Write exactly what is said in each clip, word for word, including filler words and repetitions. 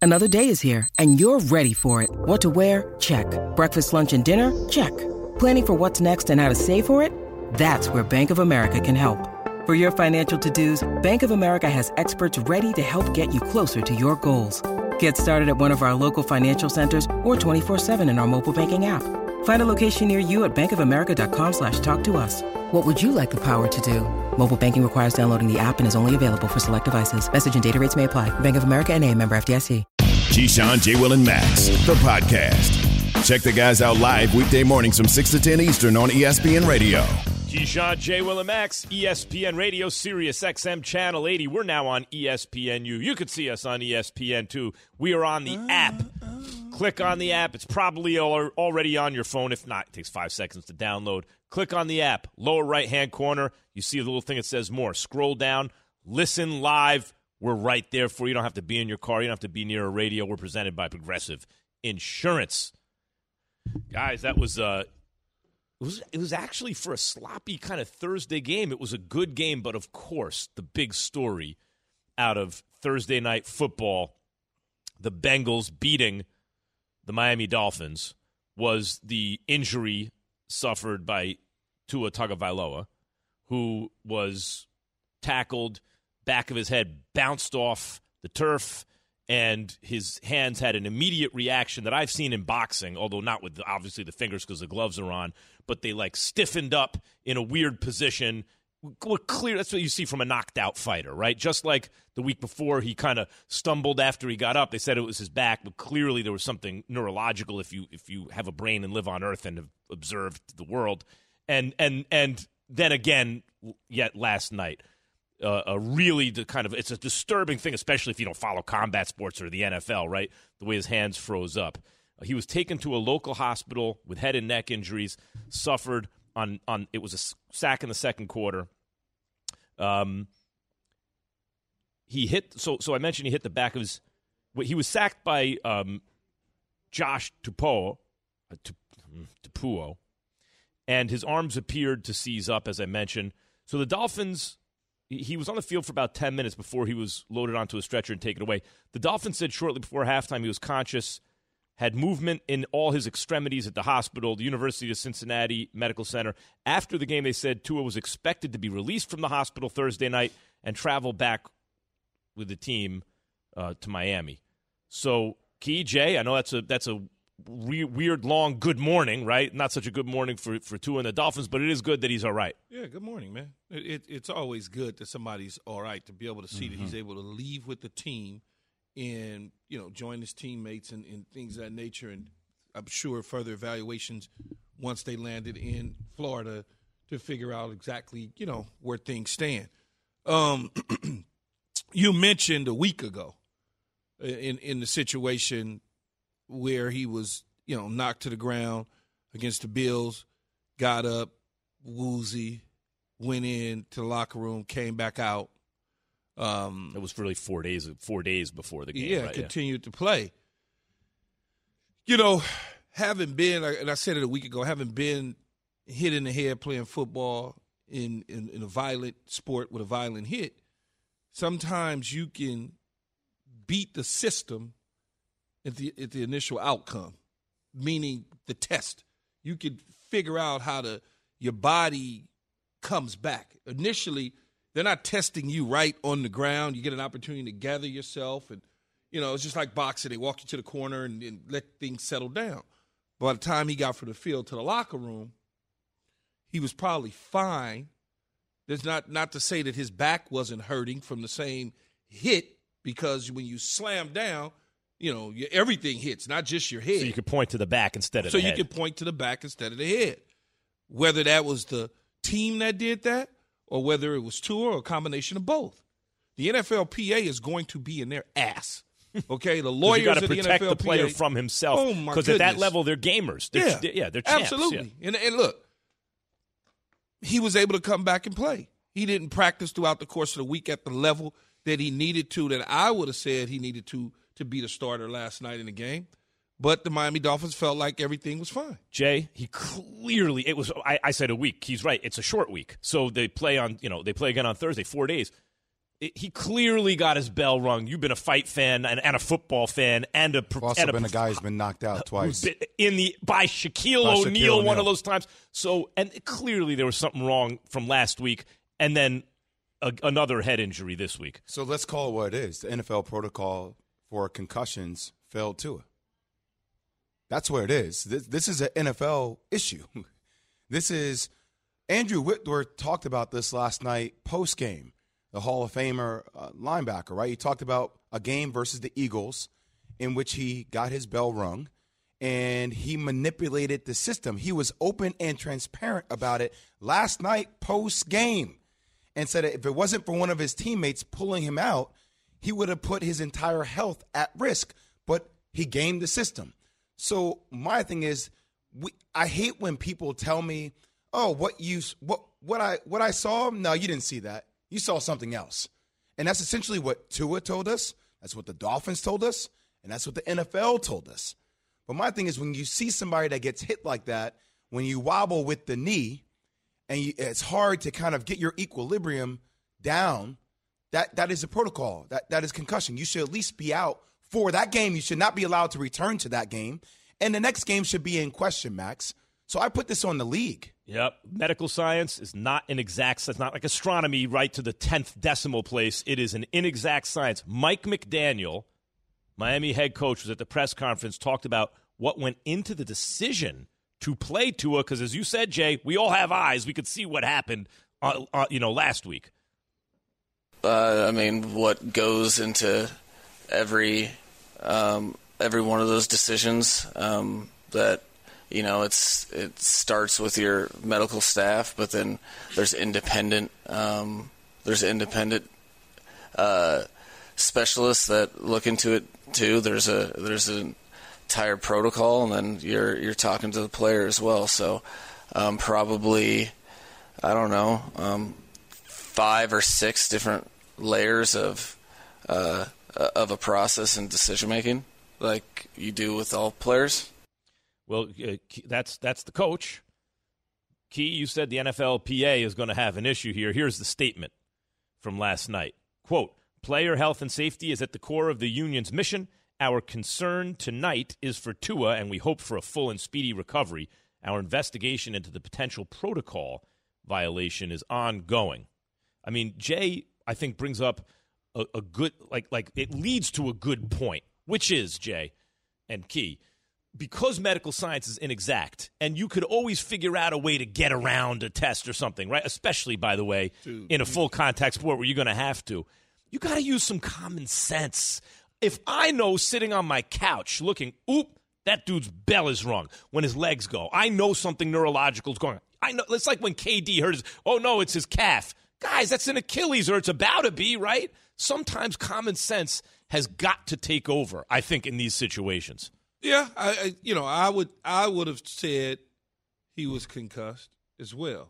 Another day is here, and you're ready for it. What to wear? Check. Breakfast, lunch, and dinner? Check. Planning for what's next and how to save for it? That's where Bank of America can help. For your financial to-dos, Bank of America has experts ready to help get you closer to your goals. Get started at one of our local financial centers or twenty-four seven in our mobile banking app. Find a location near you at bankofamerica.com slash talk to us. What would you like the power to do? Mobile banking requires downloading the app and is only available for select devices. Message and data rates may apply. Bank of America N A, member F D I C. Keyshawn, J. Will, and Max, the podcast. Check the guys out live weekday mornings from six to ten Eastern on E S P N Radio. Keyshawn, J. Will, and Max, E S P N Radio, Sirius X M Channel eighty. We're now on E S P N U. You could see us on E S P N two. We are on the app. Click on the app. It's probably already on your phone. If not, it takes five seconds to download. Click on the app. Lower right-hand corner, you see a little thing that says more. Scroll down. Listen live. We're right there for you. You don't have to be in your car. You don't have to be near a radio. We're presented by Progressive Insurance. Guys, that was uh, it was it was actually for a sloppy kind of Thursday game. It was a good game, but of course, the big story out of Thursday night football, the Bengals beating the Miami Dolphins, was the injury suffered by Tua Tagovailoa, who was tackled. Back of his head bounced off the turf, and his hands had an immediate reaction that I've seen in boxing, although not with, the, obviously, the fingers because the gloves are on, but they, like, stiffened up in a weird position. Clear, that's what you see from a knocked-out fighter, right? Just like the week before, he kind of stumbled after he got up. They said it was his back, but clearly there was something neurological if you if you have a brain and live on Earth and have observed the world. And, and, and then again, yet last night, Uh, a really the kind of, it's a disturbing thing, especially if you don't follow combat sports or the N F L, right? The way his hands froze up. Uh, he was taken to a local hospital with head and neck injuries, suffered on, on it was a sack in the second quarter. Um, he hit, so so I mentioned he hit the back of his, he was sacked by um, Josh Tupou, uh, Tupuo, and his arms appeared to seize up, as I mentioned. So the Dolphins, he was on the field for about ten minutes before he was loaded onto a stretcher and taken away. The Dolphins said shortly before halftime he was conscious, had movement in all his extremities at the hospital, the University of Cincinnati Medical Center. After the game, they said Tua was expected to be released from the hospital Thursday night and travel back with the team uh, to Miami. So, Key, Jay, I know that's a that's a re- weird, long good morning, right? Not such a good morning for, for Tua and the Dolphins, but it is good that he's all right. Yeah, good morning, man. It, it, it's always good that somebody's all right, to be able to see mm-hmm. that he's able to leave with the team and, you know, join his teammates and, and things of that nature. And I'm sure further evaluations once they landed in Florida to figure out exactly, you know, where things stand. Um, you mentioned a week ago in, in the situation where he was, you know, knocked to the ground against the Bills, got up, woozy, went in to the locker room, came back out. Um, it was really four days four days before the game. Yeah, right? continued yeah. to play. You know, having been, and I said it a week ago, having been hit in the head playing football in, in, in a violent sport with a violent hit, sometimes you can beat the system at the at the initial outcome, meaning the test. You can figure out how to your body comes back. Initially, they're not testing you right on the ground. You get an opportunity to gather yourself, and you know it's just like boxing. They walk you to the corner and, and let things settle down. By the time he got from the field to the locker room, he was probably fine. There's not not to say that his back wasn't hurting from the same hit, because when you slam down, you know, everything hits, not just your head. So you could point to the back instead of so the head. So you could point to the back instead of the head. Whether that was the team that did that or whether it was Tua or a combination of both. The N F L P A is going to be in their ass. Okay, the lawyers got to of the protect N F L the player P A, from himself. Oh my Because at that level, they're gamers. They're, yeah, yeah, they're champs. Absolutely. Yeah. And, and look, he was able to come back and play. He didn't practice throughout the course of the week at the level that he needed to, that I would have said he needed to to be the starter last night in the game. But the Miami Dolphins felt like everything was fine. Jay, he clearly, it was, I, I said a week. He's right. It's a short week. So they play on, you know, they play again on Thursday, four days. he clearly got his bell rung. You've been a fight fan and, and a football fan and a also and a, been a guy who's been knocked out twice in the by Shaquille by O'Neal Shaquille one of O'Neal. those times. So and clearly there was something wrong from last week, and then a, another head injury this week. So let's call it what it is. The N F L protocol for concussions failed Tua. That's where it is. This, this is an N F L issue. This is Andrew Whitworth talked about this last night post game. The Hall of Famer uh, linebacker, right? He talked about a game versus the Eagles in which he got his bell rung and he manipulated the system. He was open and transparent about it last night post game and said if it wasn't for one of his teammates pulling him out, he would have put his entire health at risk, but he gamed the system. So my thing is, we, I hate when people tell me, "Oh, what you what what I what I saw? No, you didn't see that. You saw something else." And that's essentially what Tua told us. That's what the Dolphins told us, and that's what the N F L told us. But my thing is, when you see somebody that gets hit like that, when you wobble with the knee, and you, it's hard to kind of get your equilibrium down, that that is a protocol. That that is concussion. You should at least be out for that game. You should not be allowed to return to that game. And the next game should be in question, Max. So I put this on the league. Yep. Medical science is not an exact, it's not like astronomy right to the tenth decimal place. It is an inexact science. Mike McDaniel, Miami head coach, was at the press conference, talked about what went into the decision to play Tua, because as you said, Jay, we all have eyes. We could see what happened, uh, uh, you know, last week. Uh, I mean, what goes into every um, every one of those decisions um, that, you know, it's it starts with your medical staff, but then there's independent um, there's independent uh, specialists that look into it too. There's a there's an entire protocol, and then you're you're talking to the player as well. So um, probably I don't know um, five or six different layers of uh, of a process and decision making, like you do with all players. Well, uh, that's that's the coach. Key, you said the N F L P A is going to have an issue here. Here's the statement from last night. Quote, player health and safety is at the core of the union's mission. Our concern tonight is for Tua, and we hope for a full and speedy recovery. Our investigation into the potential protocol violation is ongoing. I mean, Jay, I think, brings up a, a good, like, like it leads to a good point, which is, Jay and Key, because medical science is inexact, and you could always figure out a way to get around a test or something, right? Especially, by the way, Dude. in a full contact sport where you're going to have to. You got to use some common sense. If I know sitting on my couch looking, oop, that dude's bell is wrong when his legs go, I know something neurological is going on. I know it's like when K D hurt his, oh no, it's his calf. Guys, that's an Achilles, or it's about to be, right? Sometimes common sense has got to take over, I think, in these situations. Yeah, I, I you know, I would I would have said he was concussed as well.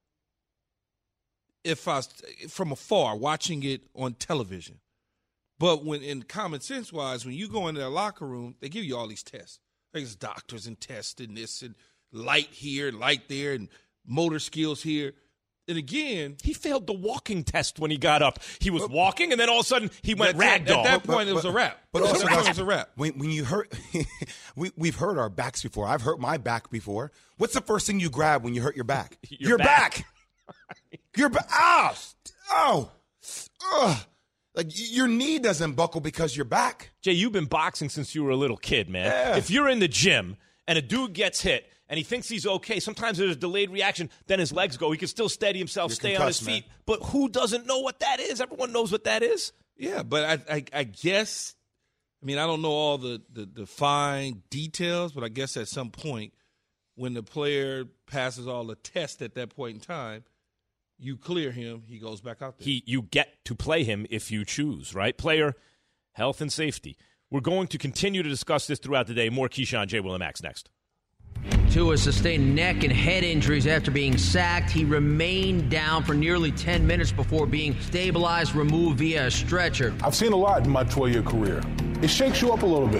If I from afar watching it on television. But when in common sense wise, when you go into their locker room, they give you all these tests. There's doctors and tests and this and light here, light there, and motor skills here. And again, he failed the walking test when he got up. He was but, walking, and then all of a sudden he went ragdoll. At that point, but, it was a wrap. But also, guys, it was a wrap. When, when you hurt, we we've hurt our backs before. I've hurt my back before. What's the first thing you grab when you hurt your back? Your, your back. back. Your back. Oh, oh, ugh. Like, your knee doesn't buckle because you're back. Jay, you've been boxing since you were a little kid, man. Yeah. If you're in the gym and a dude gets hit and he thinks he's okay, sometimes there's a delayed reaction, then his legs go. He can still steady himself, you're stay concussed, on his feet. Man. But who doesn't know what that is? Everyone knows what that is. Yeah, but I, I, I guess, I mean, I don't know all the, the, the fine details, but I guess at some point when the player passes all the tests at that point in time, you clear him, he goes back out there. He, you get to play him if you choose, right? Player, health, and safety. We're going to continue to discuss this throughout the day. More Keyshawn, J. Will, and Max next. Tua sustained neck and head injuries after being sacked. He remained down for nearly ten minutes before being stabilized, removed via a stretcher. I've seen a lot in my twelve-year career. It shakes you up a little bit.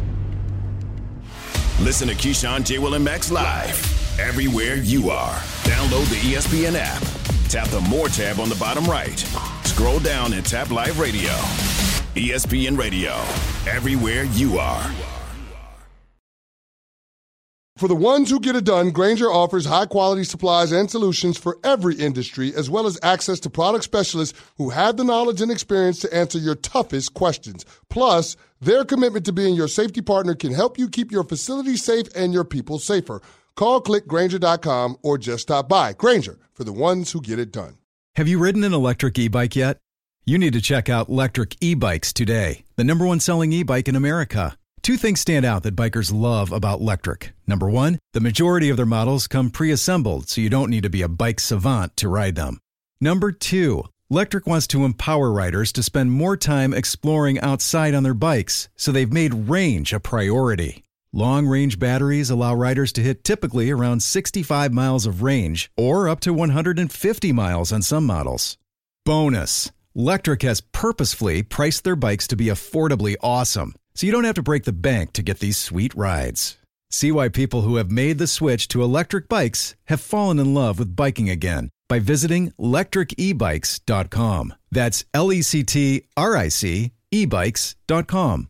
Listen to Keyshawn, J. Will, and Max live everywhere you are. Download the E S P N app. Tap the More tab on the bottom right. Scroll scroll down and tap Live Radio. E S P N Radio, everywhere you are. For the ones who get it done, Grainger offers high-quality supplies and solutions for every industry, as well as access to product specialists who have the knowledge and experience to answer your toughest questions. Plus, their commitment to being your safety partner can help you keep your facility safe and your people safer. Call, click Grainger dot com, or just stop by. Grainger, for the ones who get it done. Have you ridden an electric e-bike yet? You need to check out Lectric E-Bikes today, the number one selling e-bike in America. Two things stand out that bikers love about Lectric. Number one, the majority of their models come pre-assembled, so you don't need to be a bike savant to ride them. Number two, Lectric wants to empower riders to spend more time exploring outside on their bikes, so they've made range a priority. Long-range batteries allow riders to hit typically around sixty-five miles of range, or up to one hundred fifty miles on some models. Bonus, Lectric has purposefully priced their bikes to be affordably awesome, so you don't have to break the bank to get these sweet rides. See why people who have made the switch to electric bikes have fallen in love with biking again by visiting lectric e bikes dot com. That's L E C T R I C e bikes dot com.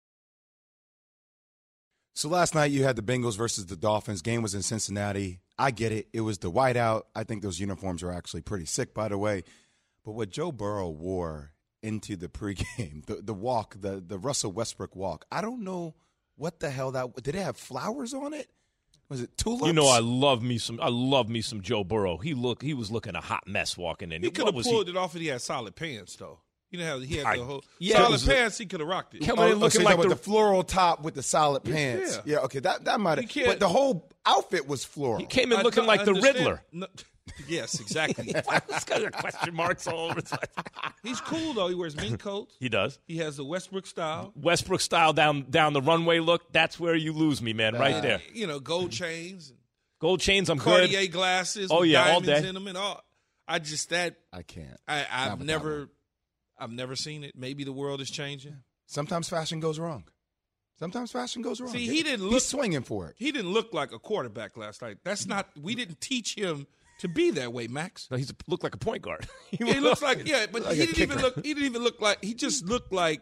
So last night you had the Bengals versus the Dolphins. Game was in Cincinnati. I get it. It was the whiteout. I think those uniforms are actually pretty sick, by the way. But what Joe Burrow wore into the pregame, the the walk, the the Russell Westbrook walk, I don't know what the hell that – did it have flowers on it? Was it tulips? You know, I love me some. I love me some Joe Burrow. He look. He was looking a hot mess walking in. He could have pulled he? it off if he had solid pants, though. You know how he had I, the whole yeah, solid was, pants. He could have rocked it. Coming in oh, looking so like the, the, the floral top with the solid pants. Yeah, yeah okay, that that might have. But the whole outfit was floral. He came in I looking like the Riddler. No, yes, exactly. It's got question marks all over his face. He's cool though. He wears mink coats. He does. He has the Westbrook style. Westbrook style down down the runway look. That's where you lose me, man. Right there. You know, gold chains. Gold chains, I'm Cartier good. Cartier glasses. Oh with yeah, diamonds all day. In them and all. I just that I can't. I, I've never, I've never seen it. Maybe the world is changing. Sometimes fashion goes wrong. Sometimes fashion goes wrong. See, he didn't look He's swinging for it. He didn't look like a quarterback last night. That's not. We didn't teach him to be that way, Max. No, he looked like a point guard. he, he looks like yeah, but like he didn't kicker. even look. He didn't even look like. He just looked like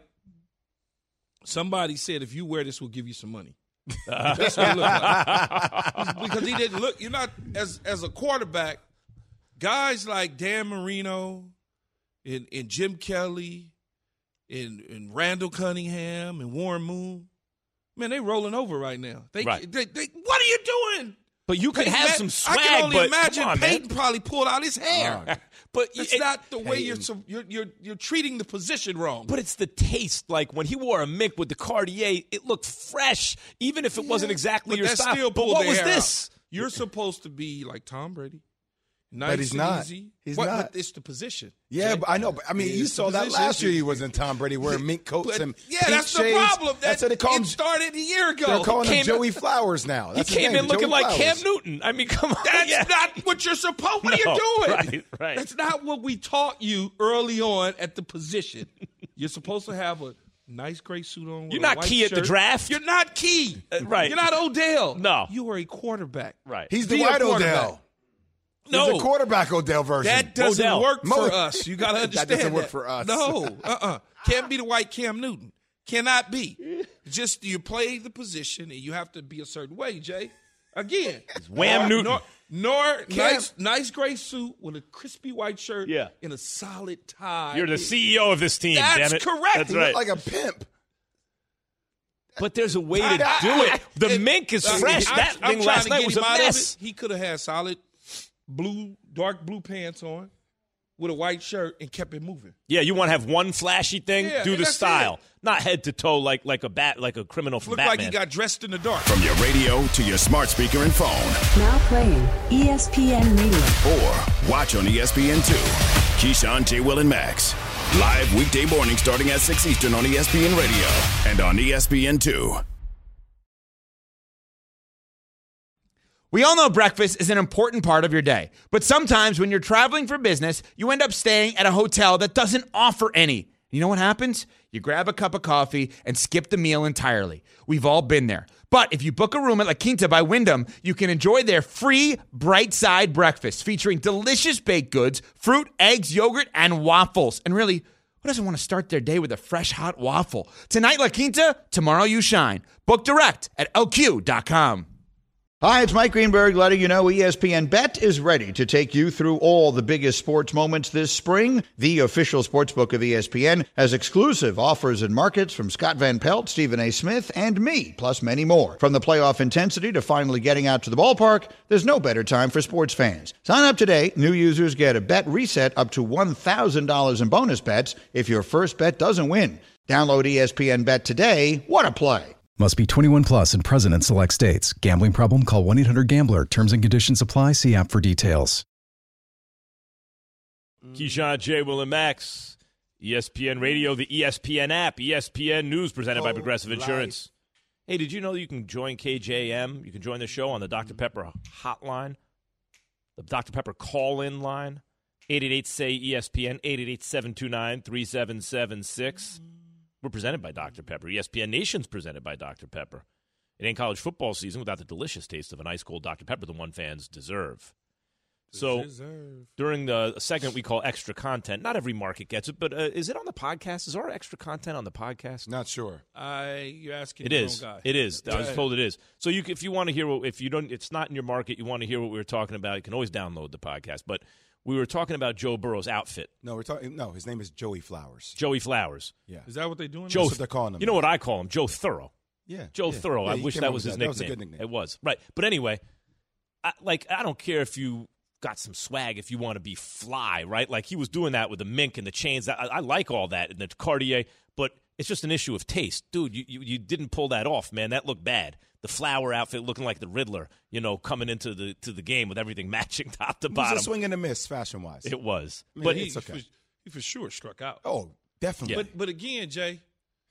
somebody said, "If you wear this, we'll give you some money." That's what it looked like. Because he didn't look. You're not as as a quarterback. Guys like Dan Marino, and, and Jim Kelly, and, and Randall Cunningham, and Warren Moon, man, they rolling over right now. They, right. they, they what are you doing? But you could Peyton, have man, some swag. I can only but, imagine on, Peyton man. probably pulled out his hair. Uh, but it's it, not the way you're, Peyton. you're you're you're treating the position wrong. But it's the taste. Like when he wore a mink with the Cartier, it looked fresh, even if it Yeah, wasn't exactly but your that style. still But pulled what their was hair this? out. You're supposed to be like Tom Brady. Nice But he's and not. Easy. He's But- not. But it's the position. Yeah, Jay. but I know. But I mean, It's you the saw that position. last year. He was in Tom Brady wearing mink coats But, and yeah, pink that's the shades. problem. That, That's what they call it him. started a year ago. They're calling him came- Joey Flowers now. That's he his came name, in looking Joey like Flowers. Cam Newton. I mean, come on. That's yeah. not what you're supposed. What are No, you doing? right, right. That's not what we taught you early on at the position. You're supposed to have a nice gray suit on. With You're a not white key at the shirt. draft. You're not key. Uh, right. You're not Odell. No. You are a quarterback. Right. He's the Be a white quarterback. Odell. No. He's the quarterback Odell version. That doesn't Odell. work Mo- for us. You got to That understand doesn't work that. for us. No, uh-uh. Can't be the white Cam Newton. Cannot be. Just you play the position and you have to be a certain way, Jay. Again, Wham nor, Newton. Nor, nor Cam- nice, nice gray suit with a crispy white shirt Yeah. and a solid tie. You're the C E O of this team, That's damn it. correct. That's He right. Like a pimp. But there's a way to I- do I- it. The and- mink is I- fresh. I'm- that I'm thing trying last to night get was him a out of mess. it. He could have had solid blue, dark blue pants on with a white shirt and kept it moving. Yeah, you want to have one flashy thing? Yeah, do and the that's style, it. not head to toe like like a bat, like a criminal from Looked Batman. like he got dressed in the dark. From your radio to your smart speaker and phone, Now playing E S P N Radio. or watch on E S P N two. Keyshawn, J. Will, and Max. Live weekday morning starting at six Eastern on E S P N Radio and on E S P N two. We all know breakfast is an important part of your day, but sometimes when you're traveling for business, you end up staying at a hotel that doesn't offer any. You know what happens? You grab a cup of coffee and skip the meal entirely. We've all been there. But if you book a room at La Quinta by Wyndham, you can enjoy their free Bright Side breakfast featuring delicious baked goods, fruit, eggs, yogurt, and waffles. And really, who doesn't want to start their day with a fresh, hot waffle? Tonight, La Quinta, tomorrow you shine. Book direct at L Q dot com. Hi, it's Mike Greenberg letting you know E S P N Bet is ready to take you through all the biggest sports moments this spring. The official sportsbook of E S P N has exclusive offers and markets from Scott Van Pelt, Stephen A. Smith, and me, plus many more. From the playoff intensity to finally getting out to the ballpark, there's no better time for sports fans. Sign up today. New users get a bet reset up to one thousand dollars in bonus bets if your first bet doesn't win. Download E S P N Bet today. What a play. Must be twenty-one plus and present in select states. Gambling problem? Call one eight hundred gambler. Terms and conditions apply. See app for details. Keyshawn, J. Will, and Max. E S P N Radio, the E S P N app, E S P N News presented oh, by Progressive Insurance. Life. Hey, did you know that you can join K J M? You can join the show on the Doctor Pepper hotline, the Doctor Pepper call-in line, eight eight eight, S A Y, E S P N, eight eight eight, seven two nine, three seven seven six. We're presented by Doctor Pepper. E S P N Nation's presented by Doctor Pepper. It ain't college football season without the delicious taste of an ice-cold Doctor Pepper, the one fans deserve. So deserve. During the segment we call Extra Content, not every market gets it, but uh, is it on the podcast? Is our extra content on the podcast? Not sure. I you're asking it the is. wrong guy. It is. I was told it is. So you, if you want to hear what, if you don't, it's not in your market, you want to hear what we were talking about, you can always download the podcast. But we were talking about Joe Burrow's outfit. No, we're talking. No, his name is Joey Flowers. Joey Flowers. Yeah. Is that what they're doing? Joe, That's what they're calling him. You know what I call him? Joe Thorough. Yeah. Joe yeah. Thorough. Yeah, I wish that was his that. nickname. That was a good nickname. It was. Right. But anyway, I, like, I don't care if you got some swag, if you want to be fly, right? Like, he was doing that with the mink and the chains. I, I like all that and the Cartier, but it's just an issue of taste. Dude, you, you, you didn't pull that off, man. That looked bad. The flower outfit looking like the Riddler, you know, coming into the to the game with everything matching top to bottom. It was a swing and a miss, fashion-wise. It was. I mean, but he, it's okay. for, he for sure struck out. Oh, definitely. Yeah. But, but again, Jay,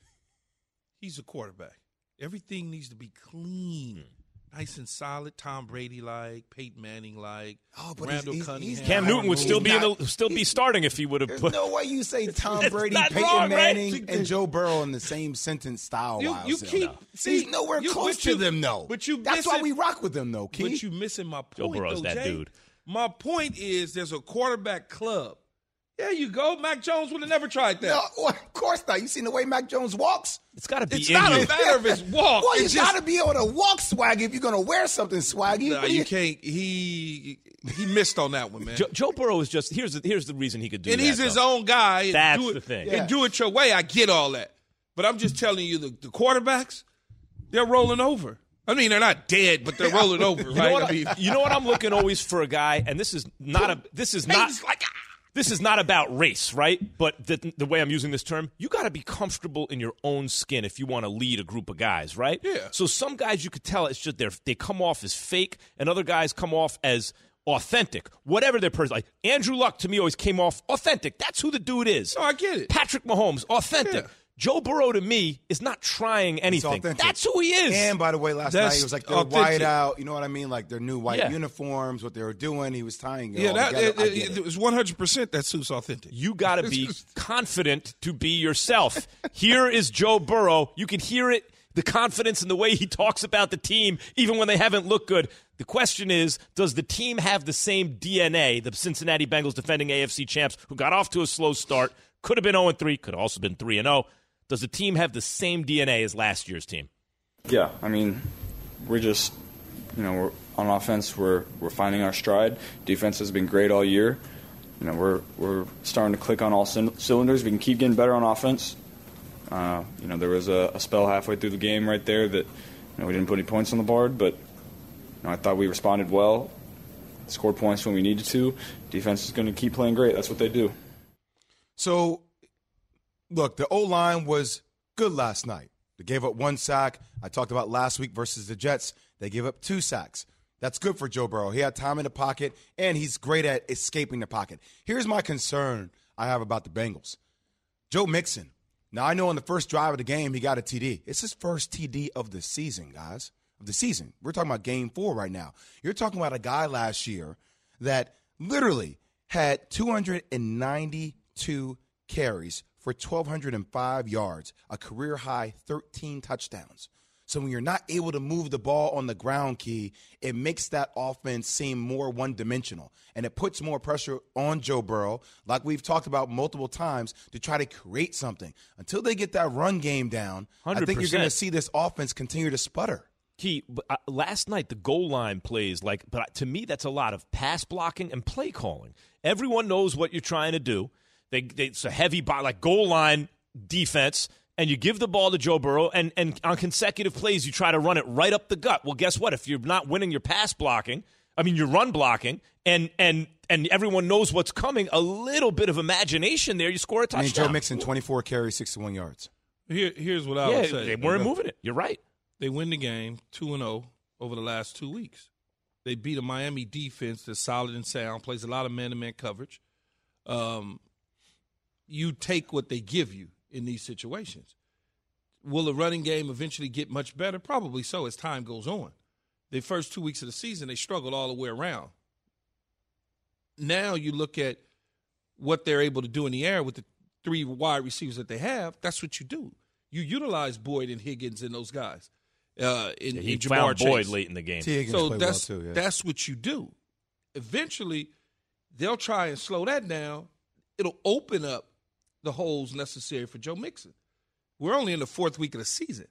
he's a quarterback. Everything needs to be clean. Nice and solid, Tom Brady-like, Peyton Manning-like, oh, but Randall he's, he's, Cunningham. he's Cam Newton would still be not, in the, still be starting if he would have There's put. no way you say Tom Brady, Peyton wrong, Manning, right? and Joe Burrow in the same sentence style. You, you keep no. see He's nowhere you, close to you, them, though. But you that's missing, why we rock with them, though. Key. But you missing my point. Joe Burrow's though, that Jay. dude. My point is, there's a quarterback club. There you go. Mac Jones would have never tried that. No, well, of course not. You seen the way Mac Jones walks? It's got to be. It's in not you. a matter of his walk. Well, you it's got to just, be able to walk swaggy if you're going to wear something swaggy. Nah, you, you can't. He he missed on that one, man. Joe, Joe Burrow is just here's the, here's the reason he could do and that. And he's his though. own guy. And That's do it, the thing. And Yeah. do it your way. I get all that, but I'm just telling you, the, the quarterbacks, they're rolling over. I mean, they're not dead, but they're rolling over, right? You know, what I mean, I, you know what I'm looking always for a guy, and this is not a this is not like, this is not about race, right? But the, the way I'm using this term, you got to be comfortable in your own skin if you want to lead a group of guys, right? Yeah. So some guys you could tell it's just they they come off as fake, and other guys come off as authentic. Whatever their person, like Andrew Luck to me always came off authentic. That's who the dude is. No, I get it. Patrick Mahomes, authentic. Yeah. Joe Burrow to me is not trying anything. authentic. That's who he is. And by the way, last That's night he was like their authentic. white out. You know what I mean? Like their new white Yeah. uniforms, what they were doing. He was tying it yeah, all that together. I it, get it, it. it was one hundred percent that suits authentic. You got to be confident to be yourself. Here is Joe Burrow. You can hear it, the confidence in the way he talks about the team, even when they haven't looked good. The question is, does the team have the same D N A, the Cincinnati Bengals defending A F C champs who got off to a slow start, could have been oh and three, could have also been three and oh. Does the team have the same D N A as last year's team? Yeah, I mean, we're just, you know, we're on offense, we're we're finding our stride. Defense has been great all year. You know, we're we're starting to click on all c- cylinders. We can keep getting better on offense. Uh, you know, there was a, a spell halfway through the game right there that, you know, we didn't put any points on the board, but you know, I thought we responded well, scored points when we needed to. Defense is going to keep playing great. That's what they do. So, look, the O-line was good last night. They gave up one sack. I talked about last week versus the Jets. They gave up two sacks. That's good for Joe Burrow. He had time in the pocket, and he's great at escaping the pocket. Here's my concern I have about the Bengals. Joe Mixon. Now, I know in the first drive of the game, he got a T D. It's his first T D of the season, guys, of the season. We're talking about game four right now. You're talking about a guy last year that literally had two hundred ninety-two carries for one thousand two hundred five yards, a career-high thirteen touchdowns. So when you're not able to move the ball on the ground, Key, it makes that offense seem more one-dimensional. And it puts more pressure on Joe Burrow, like we've talked about multiple times, to try to create something. Until they get that run game down, one hundred percent. I think you're going to see this offense continue to sputter. Key, uh, last night the goal line plays, like, but to me that's a lot of pass blocking and play calling. Everyone knows what you're trying to do. They, they, it's a heavy, like goal line defense, and you give the ball to Joe Burrow, and, and on consecutive plays you try to run it right up the gut. Well, guess what? If you're not winning your pass blocking, I mean your run blocking, and and and everyone knows what's coming, a little bit of imagination there, you score a touchdown. I mean, Joe Mixon, twenty-four carries, sixty-one yards. Here, here's what I yeah, would say. They weren't moving it. You're right. They win the game two and oh over the last two weeks. They beat a Miami defense that's solid and sound, plays a lot of man-to-man coverage. Um, you take what they give you in these situations. Will the running game eventually get much better? Probably so as time goes on. The first two weeks of the season, they struggled all the way around. Now you look at what they're able to do in the air with the three wide receivers that they have. That's what you do. You utilize Boyd and Higgins and those guys. Uh, in, yeah, he in Jamar found Chase. Boyd late in the game. So that's, well too, yeah. that's what you do. Eventually, they'll try and slow that down. It'll open up the holes necessary for Joe Mixon. We're only in the fourth week of the season.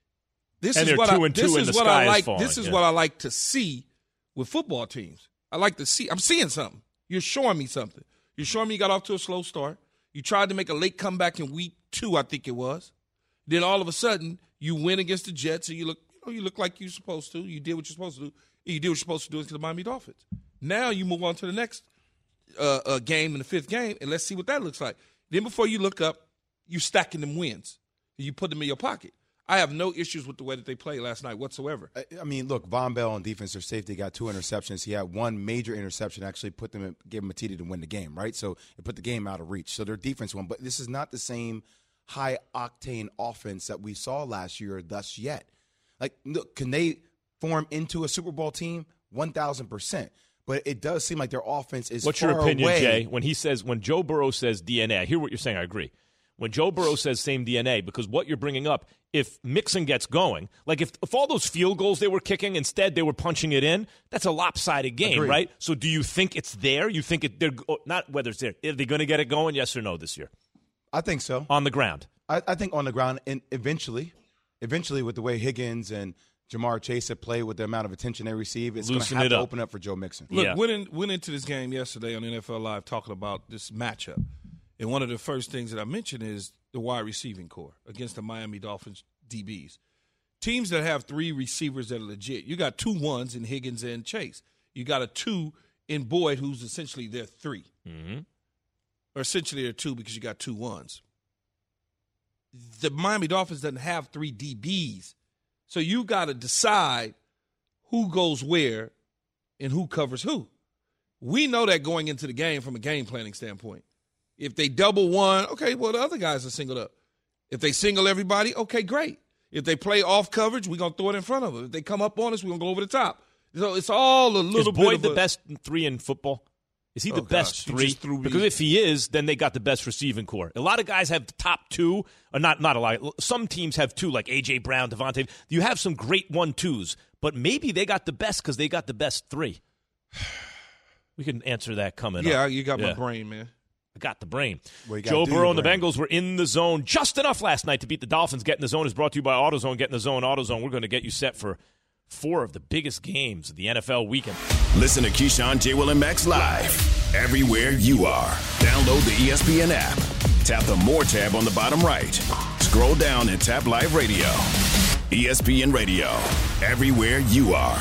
This and is what two I, and this two is and the what sky I like. is falling, This is yeah. what I like to see with football teams. I like to see. I'm seeing something. You're showing me something. You're showing me you got off to a slow start. You tried to make a late comeback in week two, I think it was. Then all of a sudden, you win against the Jets, and you look, you know, you look like you're supposed to. You did what you're supposed to do. You did what you're supposed to do against the Miami Dolphins. Now you move on to the next uh, uh, game in the fifth game, and let's see what that looks like. Then before you look up, you're stacking them wins. You put them in your pocket. I have no issues with the way that they played last night whatsoever. I, I mean, look, Von Bell on defense, their safety, got two interceptions. He had one major interception, actually put them in, gave him a T D to win the game, right? So it put the game out of reach. So their defense won. But this is not the same high-octane offense that we saw last year thus yet. Like, look, can they form into a Super Bowl team? one thousand percent. But it does seem like their offense is What's far your opinion, away. Jay, when he says, when Joe Burrow says D N A, I hear what you're saying, I agree. When Joe Burrow says same D N A, because what you're bringing up, if Mixon gets going, like if, if all those field goals they were kicking, instead they were punching it in, that's a lopsided game, Agreed. right? So do you think it's there? You think it, they're not whether it's there. Are they going to get it going, yes or no, this year? I think so. On the ground. I, I think on the ground, and eventually, eventually with the way Higgins and Jamar Chase have played with the amount of attention they receive, it's going to Loosen have it to up. open up for Joe Mixon. Look, Yeah. went, in, went into this game yesterday on N F L Live talking about this matchup. And one of the first things that I mentioned is the wide receiving core against the Miami Dolphins D Bs. Teams that have three receivers that are legit. You got two ones in Higgins and Chase. You got a two in Boyd, who's essentially their three. Mm-hmm. Or essentially they're two because you got two ones. The Miami Dolphins doesn't have three D Bs. So you got to decide who goes where and who covers who. We know that going into the game from a game planning standpoint. If they double one, okay, well, the other guys are singled up. If they single everybody, okay, great. If they play off coverage, we're going to throw it in front of them. If they come up on us, we're going to go over the top. So it's all a little Is bit Boyd of the a, best three in football? Is he the Oh, best gosh, you three? just threw me- Because if he is, then they got the best receiving core. A lot of guys have the top two, or not not a lot. Some teams have two, like A J. Brown, Devontae. You have some great one-twos, but maybe they got the best because they got the best three. We can answer that coming Yeah, up. you got Yeah. my brain, man. I got the brain. Well, you gotta Joe do Burrow your and the brain. Bengals were in the zone just enough last night to beat the Dolphins. Get in the Zone is brought to you by AutoZone. Get in the Zone, AutoZone. We're going to get you set for four of the biggest games of the N F L weekend. Listen to Keyshawn, J. Will, and Max live everywhere you are. Download the E S P N app. Tap the More tab on the bottom right. Scroll down and tap Live Radio. E S P N Radio. Everywhere you are.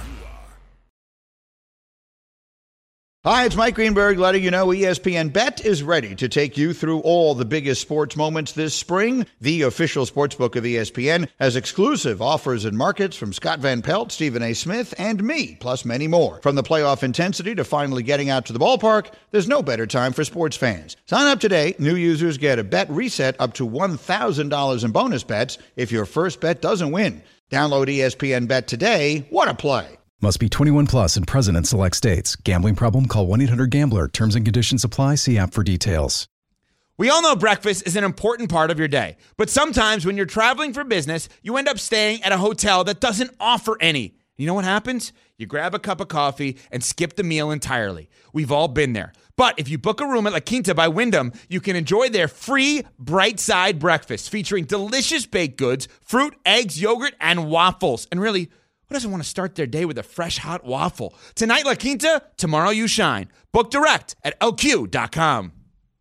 Hi, it's Mike Greenberg letting you know E S P N Bet is ready to take you through all the biggest sports moments this spring. The official sportsbook of E S P N has exclusive offers and markets from Scott Van Pelt, Stephen A. Smith, and me, plus many more. From the playoff intensity to finally getting out to the ballpark, there's no better time for sports fans. Sign up today. New users get a bet reset up to one thousand dollars in bonus bets if your first bet doesn't win. Download E S P N Bet today. What a play. Must be twenty-one plus and present in select states. Gambling problem? Call one eight hundred gambler. Terms and conditions apply. See app for details. We all know breakfast is an important part of your day, but sometimes when you're traveling for business, you end up staying at a hotel that doesn't offer any. You know what happens? You grab a cup of coffee and skip the meal entirely. We've all been there. But if you book a room at La Quinta by Wyndham, you can enjoy their free Bright Side breakfast featuring delicious baked goods, fruit, eggs, yogurt, and waffles. And really, who doesn't want to start their day with a fresh, hot waffle? Tonight, La Quinta, tomorrow you shine. Book direct at L Q dot com.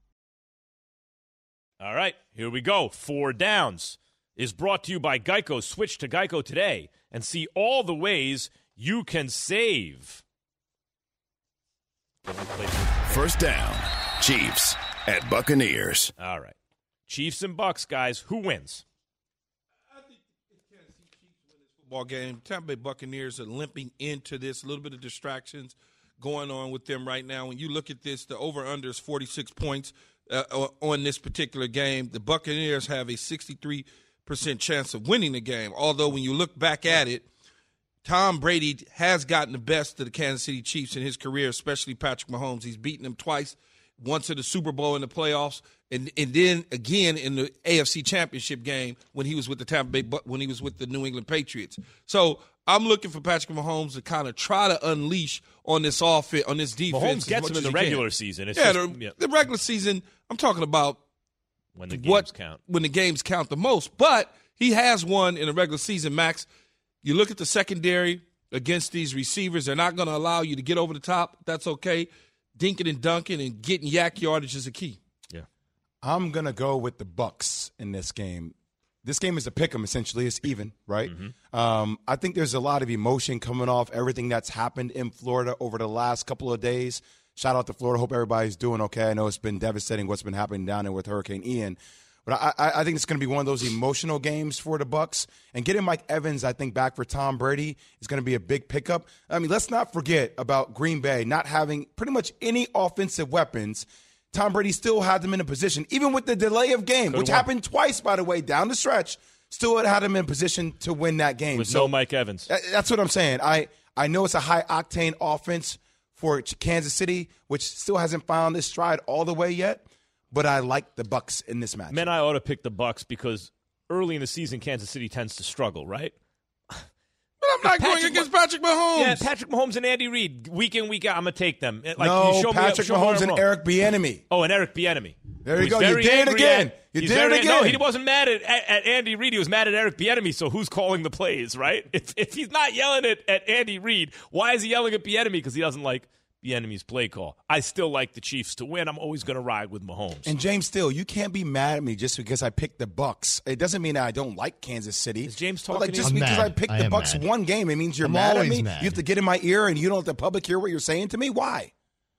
All right, here we go. Four Downs is brought to you by Geico. Switch to Geico today and see all the ways you can save. First down, Chiefs at Buccaneers. All right. Chiefs and Bucks, guys. Who wins? I think it's Kansas City Chiefs win this football game. Tampa Bay Buccaneers are limping into this. A little bit of distractions going on with them right now. When you look at this, the over-under is forty-six points uh, on this particular game. The Buccaneers have a sixty-three percent chance of winning the game, although when you look back at it, Tom Brady has gotten the best of the Kansas City Chiefs in his career, especially Patrick Mahomes. He's beaten them twice, once in the Super Bowl in the playoffs, and and then again in the A F C Championship game when he was with the Tampa Bay, when he was with the New England Patriots. So I'm looking for Patrick Mahomes to kind of try to unleash on this offense, on this defense. Mahomes gets him in the regular season. It's yeah, just, the, yeah, the regular season. I'm talking about when the games what, count. When the games count the most, but he has won in the regular season. Max, you look at the secondary against these receivers, they're not going to allow you to get over the top. That's okay. Dinking and dunking and getting yak yardage is a key. Yeah. I'm going to go with the Bucks in this game. This game is a pick 'em, essentially. It's even, right? Mm-hmm. Um, I think there's a lot of emotion coming off everything that's happened in Florida over the last couple of days. Shout out to Florida. Hope everybody's doing okay. I know it's been devastating what's been happening down there with Hurricane Ian. But I, I think it's going to be one of those emotional games for the Bucks. And getting Mike Evans, I think, back for Tom Brady is going to be a big pickup. I mean, let's not forget about Green Bay not having pretty much any offensive weapons. Tom Brady still had them in a position, even with the delay of game, Could've which won. happened twice, by the way, down the stretch, still had him in position to win that game. With so, no Mike Evans. That's what I'm saying. I, I know it's a high-octane offense for Kansas City, which still hasn't found its stride all the way yet. But I like the Bucks in this match. Man, I ought to pick the Bucks because early in the season, Kansas City tends to struggle, right? But I'm not Patrick going against Patrick Mahomes. Yeah, Patrick Mahomes and Andy Reid, week in, week out, I'm going to take them. Like, no, you show Patrick me, show Mahomes me and Eric Bieniemy. Oh, and Eric Bieniemy. There you go. You did it again. At, you did very, it again. No, he wasn't mad at, at, at Andy Reid. He was mad at Eric Bieniemy, so who's calling the plays, right? If, if he's not yelling at, at Andy Reid, why is he yelling at Bieniemy? Because he doesn't like Bieniemy's play call. I still like the Chiefs to win. I'm always going to ride with Mahomes. And James Steele, you can't be mad at me just because I picked the Bucks. It doesn't mean that I don't like Kansas City. Is James talking? Like, just I'm because mad. I picked I the Bucks mad. one game, it means you're I'm mad at always me. mad. You have to get in my ear, and you don't let the public hear what you're saying to me. Why?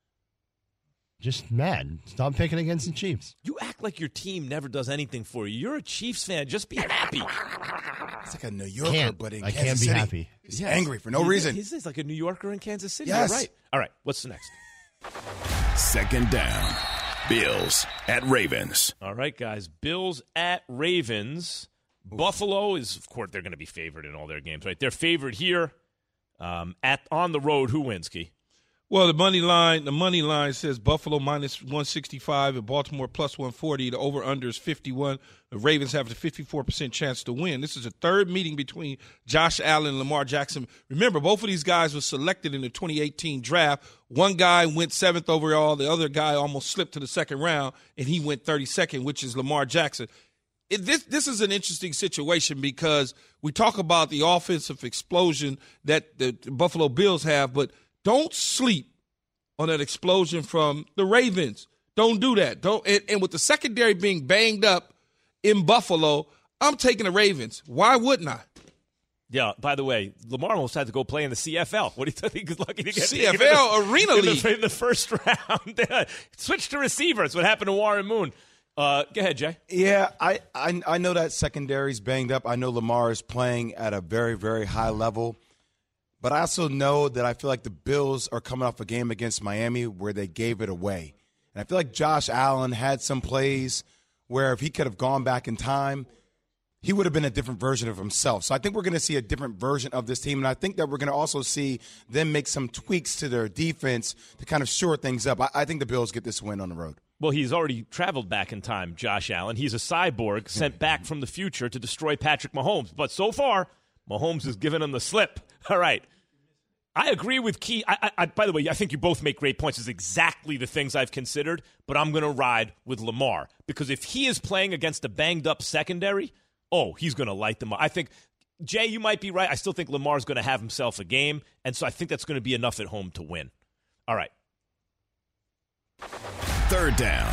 Just mad. Stop picking against the Chiefs. You act like your team never does anything for you. You're a Chiefs fan. Just be happy. It's like a New Yorker, Can't. but in I Kansas can't be City. happy. He's Yes. angry for no He- reason. He's, he's like a New Yorker in Kansas City. Yes. You're right. All right. What's the next? Second down, Bills at Ravens. All right, guys. Bills at Ravens. Buffalo is, of course, they're going to be favored in all their games, right? They're favored here. Um, at on the road, who wins, Key? Well, the money line, the money line says Buffalo minus one sixty-five and Baltimore plus one forty. The over-under is fifty-one. The Ravens have a fifty-four percent chance to win. This is a third meeting between Josh Allen and Lamar Jackson. Remember, both of these guys were selected in the twenty eighteen draft. One guy went seventh overall. The other guy almost slipped to the second round, and he went thirty-second, which is Lamar Jackson. It, this this is an interesting situation because we talk about the offensive explosion that the Buffalo Bills have, but don't sleep on that explosion from the Ravens. Don't do that. Don't. And, and with the secondary being banged up in Buffalo, I'm taking the Ravens. Why wouldn't I? Yeah, by the way, Lamar almost had to go play in the C F L. What do you think he's lucky to get C F L the, Arena in League the, in the first round? Switch to receiver. That's what happened to Warren Moon. Uh, go ahead, Jay. Yeah, I, I I know that secondary's banged up. I know Lamar is playing at a very, very high level. But I also know that I feel like the Bills are coming off a game against Miami where they gave it away. And I feel like Josh Allen had some plays where if he could have gone back in time, he would have been a different version of himself. So I think we're going to see a different version of this team. And I think that we're going to also see them make some tweaks to their defense to kind of shore things up. I, I think the Bills get this win on the road. Well, he's already traveled back in time, Josh Allen. He's a cyborg sent back from the future to destroy Patrick Mahomes. But so far, Mahomes has given him the slip. All right. I agree with Key. I, I, I, by the way, I think you both make great points. It's exactly the things I've considered, but I'm going to ride with Lamar. Because if he is playing against a banged-up secondary, oh, he's going to light them up. I think, Jay, you might be right. I still think Lamar's going to have himself a game, and so I think that's going to be enough at home to win. All right. Third down.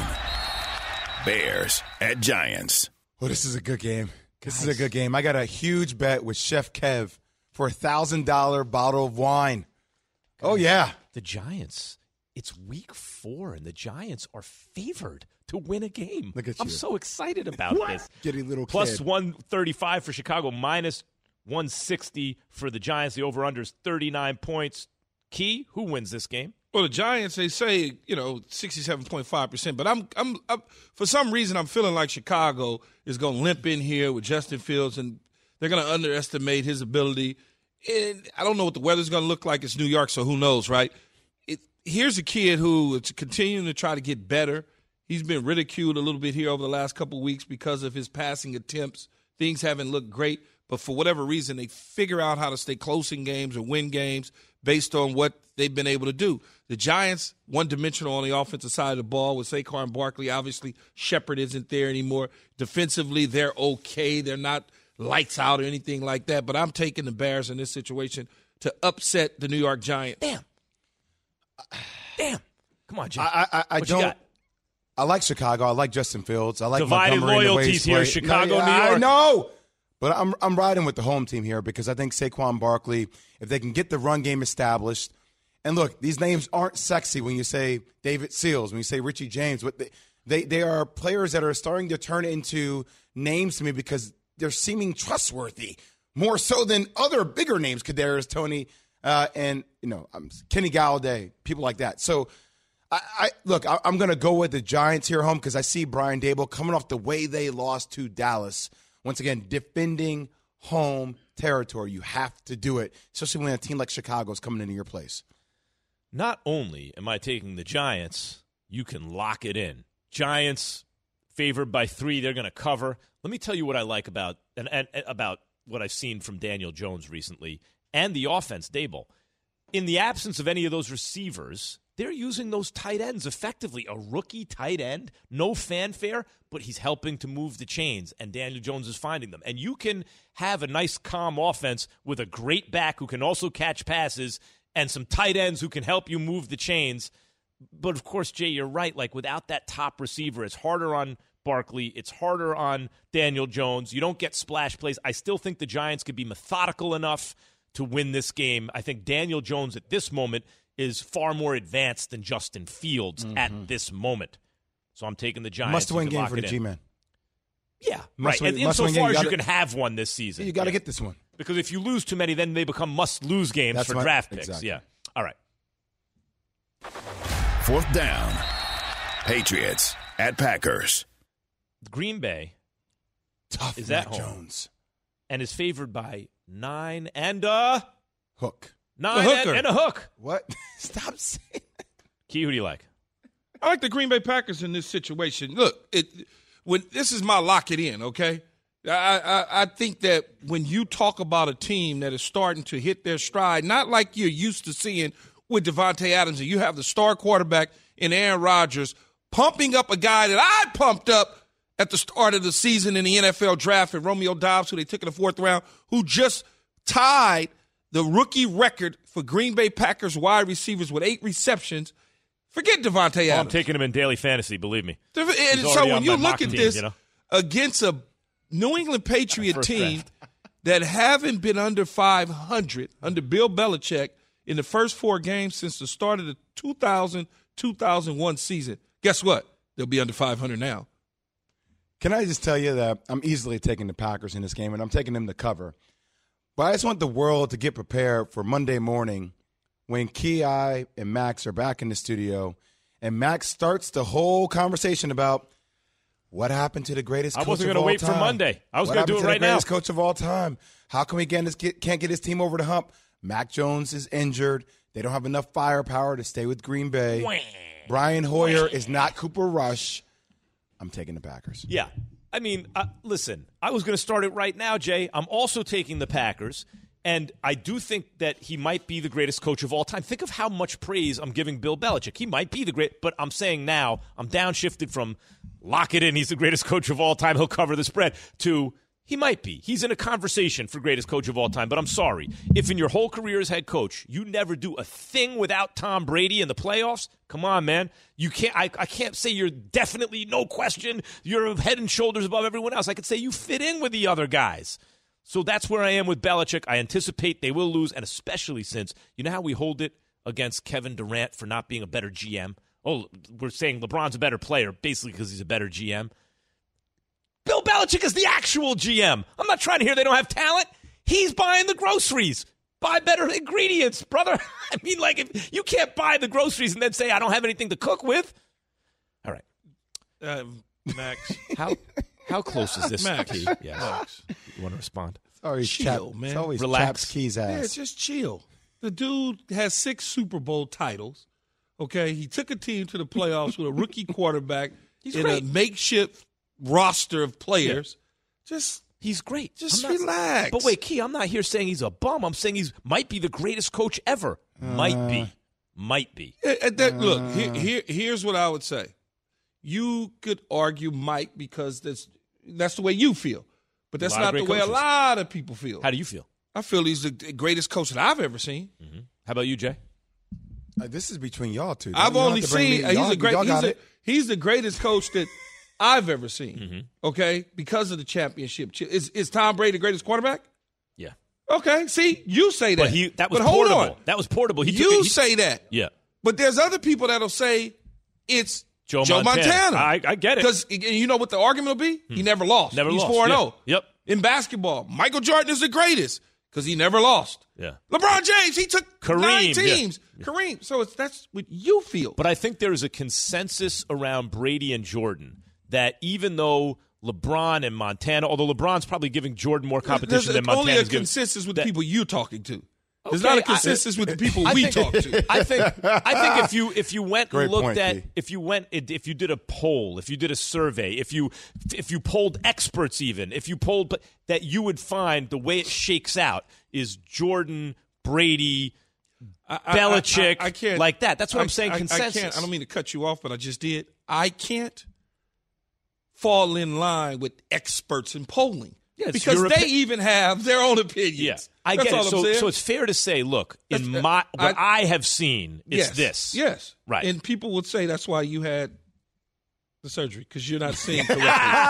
Bears at Giants. Well, this is a good game. This is a good game. I got a huge bet with Chef Kev for a one thousand dollars bottle of wine. Oh, yeah. The Giants, it's week four, and the Giants are favored to win a game. Look at I'm you. so excited about this. Giddy little Plus kid. one thirty-five for Chicago, minus one sixty for the Giants. The over-under is thirty-nine points. Key, who wins this game? Well, the Giants, they say, you know, sixty-seven point five percent. But I'm, I'm, I'm, for some reason, I'm feeling like Chicago is going to limp in here with Justin Fields, and they're going to underestimate his ability. And I don't know what the weather's going to look like. It's New York, so who knows, right? It, here's a kid who is continuing to try to get better. He's been ridiculed a little bit here over the last couple of weeks because of his passing attempts. Things haven't looked great, but for whatever reason, they figure out how to stay close in games or win games based on what they've been able to do. The Giants, one-dimensional on the offensive side of the ball with Saquon Barkley. Obviously, Shepard isn't there anymore. Defensively, they're okay. They're not lights out or anything like that. But I'm taking the Bears in this situation to upset the New York Giants. Damn. Damn. Come on, Jay. I, I, I what you don't. got? I like Chicago. I like Justin Fields. I like Divided Montgomery and the way loyalties he's here, played. Chicago, no, New I York. know. But I'm I'm riding with the home team here because I think Saquon Barkley, if they can get the run game established, and look, these names aren't sexy when you say David Seals, when you say Richie James, but they, they, they are players that are starting to turn into names to me because they're seeming trustworthy, more so than other bigger names, Kadarius Toney uh, and you know um, Kenny Galladay, people like that. So, I, I look, I, I'm going to go with the Giants here home because I see Brian Daboll coming off the way they lost to Dallas. Once again, defending home territory. You have to do it, especially when a team like Chicago is coming into your place. Not only am I taking the Giants, you can lock it in. Giants favored by three. They're going to cover. Let me tell you what I like about and, and, and about what I've seen from Daniel Jones recently and the offense, Daboll. In the absence of any of those receivers, they're using those tight ends effectively. A rookie tight end, no fanfare, but he's helping to move the chains, and Daniel Jones is finding them. And you can have a nice, calm offense with a great back who can also catch passes and some tight ends who can help you move the chains. But, of course, Jay, you're right. Like, without that top receiver, it's harder on Barkley. It's harder on Daniel Jones. You don't get splash plays. I still think the Giants could be methodical enough to win this game. I think Daniel Jones at this moment is far more advanced than Justin Fields mm-hmm. at this moment. So I'm taking the Giants. Must-win game for the G-Man. Yeah, must right. Win, and insofar you as gotta, you can have one this season. You got to yeah. get this one. Because if you lose too many, then they become must-lose games That's for my, draft picks. Exactly. Yeah. All right. Fourth down. Patriots at Packers. Green Bay Tough is Mac at home Jones. and is favored by nine and a hook. Nine and, and a hook. What? Stop saying that. Key, who do you like? I like the Green Bay Packers in this situation. Look, it when this is my lock it in, okay? I, I, I think that when you talk about a team that is starting to hit their stride, not like you're used to seeing with Devontae Adams, and you have the star quarterback in Aaron Rodgers pumping up a guy that I pumped up at the start of the season in the N F L draft, and Romeo Doubs, who they took in the fourth round, who just tied the rookie record for Green Bay Packers wide receivers with eight receptions. Forget Devontae Adams. Oh, I'm taking him in daily fantasy, believe me. And He's so on when you my look mock at team, this you know? against a New England Patriot team that haven't been under five hundred under Bill Belichick in the first four games since the start of the two thousand two thousand one season, guess what? They'll be under five hundred now. Can I just tell you that I'm easily taking the Packers in this game, and I'm taking them to cover. But I just want the world to get prepared for Monday morning when Key, I, and Max are back in the studio, and Max starts the whole conversation about what happened to the greatest I coach wasn't of gonna all wait time. for Monday. I was What going to do happened it to right the now. greatest coach of all time. How come we get his, get, can't get his team over the hump? Mac Jones is injured. They don't have enough firepower to stay with Green Bay. Wah. Brian Hoyer Wah. is not Cooper Rush. I'm taking the Packers. Yeah. I mean, uh, listen, I was going to start it right now, Jay. I'm also taking the Packers, and I do think that he might be the greatest coach of all time. Think of how much praise I'm giving Bill Belichick. He might be the great, but I'm saying now I'm downshifted from lock it in, he's the greatest coach of all time, he'll cover the spread, to he might be. He's in a conversation for greatest coach of all time, but I'm sorry. If in your whole career as head coach, you never do a thing without Tom Brady in the playoffs, come on, man. You can't. I, I can't say you're definitely, no question, you're head and shoulders above everyone else. I could say you fit in with the other guys. So that's where I am with Belichick. I anticipate they will lose, and especially since, you know how we hold it against Kevin Durant for not being a better G M? Oh, we're saying LeBron's a better player, basically because he's a better G M. Bill Belichick is the actual G M. I'm not trying to hear they don't have talent. He's buying the groceries. Buy better ingredients, brother. I mean, like, if you can't buy the groceries and then say, I don't have anything to cook with. All right. Uh, Max. How how close is this? Max. Key? Yes. Max. You want to respond? It's always chill, Chap, man. It's always Relax. Chaps Keys ass. Yeah, just chill. The dude has six Super Bowl titles. Okay, he took a team to the playoffs with a rookie quarterback He's in great. a makeshift roster of players. Yeah. Just he's great. Just I'm not, relax. But wait, Key, I'm not here saying he's a bum. I'm saying he's might be the greatest coach ever. Uh, might be. Might be. Uh, that, look, here, here, here's what I would say. You could argue might because that's that's the way you feel. But that's not the way coaches. a lot of people feel. How do you feel? I feel he's the greatest coach that I've ever seen. Mm-hmm. How about you, Jay? Uh, this is between y'all two. I've you only seen uh, he's a great. He's, a, it. he's the greatest coach that I've ever seen. Mm-hmm. Okay, because of the championship. Is is Tom Brady the greatest quarterback? Yeah. Okay. See, you say that. But he that was but hold portable. On. That was portable. He you took it, he, say that. Yeah. But there's other people that'll say it's Joe, Joe Montana. Montana. I, I get it. Because you know what the argument will be? Hmm. He never lost. Never He's lost. four and oh. Yeah. Yep. In basketball, Michael Jordan is the greatest because he never lost. Yeah. LeBron James, he took Kareem, nine teams. Yeah. Kareem. So it's that's what you feel. But I think there is a consensus around Brady and Jordan that even though LeBron and Montana, although LeBron's probably giving Jordan more competition There's than Montana's only a giving, consensus with that, the people you're talking to. There's okay, not a consensus I, with the people I we think, talk to. I think I think if you if you went Great and looked point, at P. if you went if you did a poll, if you did a survey, if you if you polled experts even, if you polled that you would find the way it shakes out is Jordan, Brady, I, Belichick, I, I, I can't, like that. That's what I, I'm saying. I, Consensus. I can't. I don't mean to cut you off, but I just did. I can't fall in line with experts in polling. Yeah, because they opi- even have their own opinions. Yeah, I That's get all it. I'm So, saying. so it's fair to say, look, in That's, my what I, I have seen, it's yes, this. Yes, right. And people would say that's why you had the surgery because you're not seeing correctly.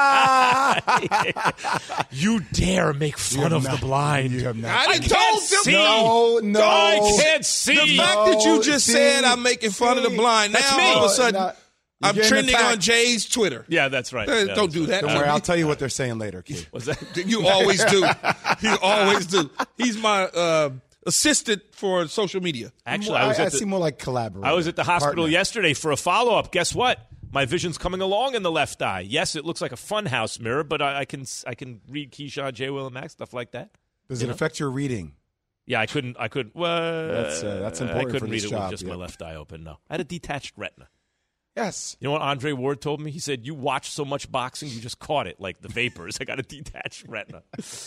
You dare make fun of not, the blind? You have not. I I didn't can't told them. see. No, no. I can't see. The fact that you just see, said I'm making fun see, of the blind, now that's me. all of a sudden Not, I'm trending attacked. on Jay's Twitter. Yeah, that's right. Uh, Yeah, don't that's do right. that. Don't to worry, me. I'll tell you what they're saying later, Keith. Was that? You always do. You always do. He's my uh, assistant for social media. Actually, I, I was I at the, see more like collaborator. I was at the hospital partner. yesterday for a follow up. Guess what? My vision's coming along in the left eye. Yes, it looks like a funhouse mirror, but I, I can I can read Keyshawn, J. Will, and Max, stuff like that. Does You it know? affect your reading? Yeah, I couldn't. I couldn't. Well, That's, uh, that's important I couldn't for read this it job, with just yeah. my left eye open. No, I had a detached retina. Yes. You know what Andre Ward told me? He said, "You watch so much boxing, you just caught it like the vapors." I got a detached retina.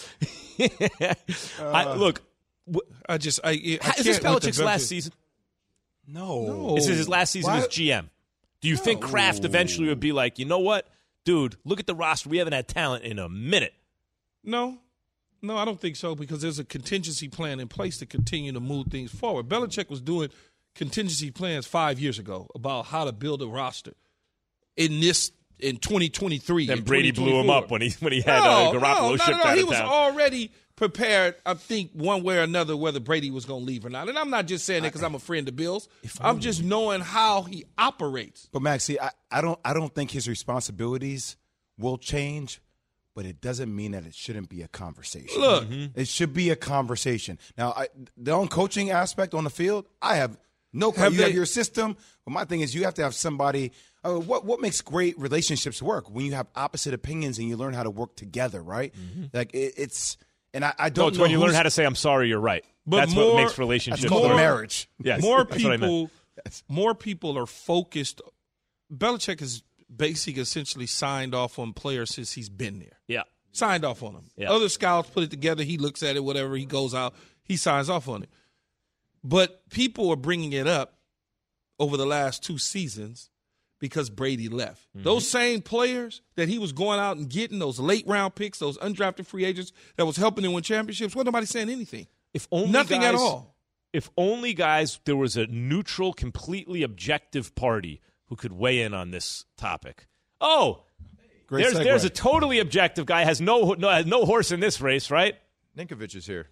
I, look, w- I just I, I is can't this with the Belichick's last benefit- season? No. No. This is his last season Why- as G M. Do you think Kraft eventually would be like, you know what, dude? Look at the roster. We haven't had talent in a minute. No, no, I don't think so because there's a contingency plan in place to continue to move things forward. Belichick was doing contingency plans five years ago about how to build a roster in this in twenty twenty-three. Then and Brady blew him twenty twenty-four. up when he when he had no, uh, Garoppolo no, no, shipped no, out He of was town. already prepared, I think, one way or another, whether Brady was going to leave or not. And I'm not just saying that because I'm a friend of Bill's. I'm just knowing how he operates. But Max, see, I, I don't I don't think his responsibilities will change, but it doesn't mean that it shouldn't be a conversation. Look. Mm-hmm. It should be a conversation. Now, I, the on coaching aspect on the field, I have no Have you they- have your system, but my thing is you have to have somebody uh, what what makes great relationships work when you have opposite opinions and you learn how to work together, right? Mm-hmm. Like it, it's And I, I No, don't it's know when you learn who's- how to say "I'm sorry, you're right." But that's more, what makes relationships That's called work. marriage. Yes, more that's what I meant. people, more people are focused. Belichick has basically essentially signed off on players since he's been there. Yeah, signed off on them. Yeah. Other scouts put it together. He looks at it, whatever. He goes out. He signs off on it. But people are bringing it up over the last two seasons because Brady left. Mm-hmm. Those same players that he was going out and getting, those late round picks, those undrafted free agents that was helping him win championships, wasn't nobody saying anything. If only Nothing guys, at all. If only, guys, there was a neutral, completely objective party who could weigh in on this topic. Oh, Great there's segue. there's a totally objective guy, has no no, has no horse in this race, right? Ninkovich is here.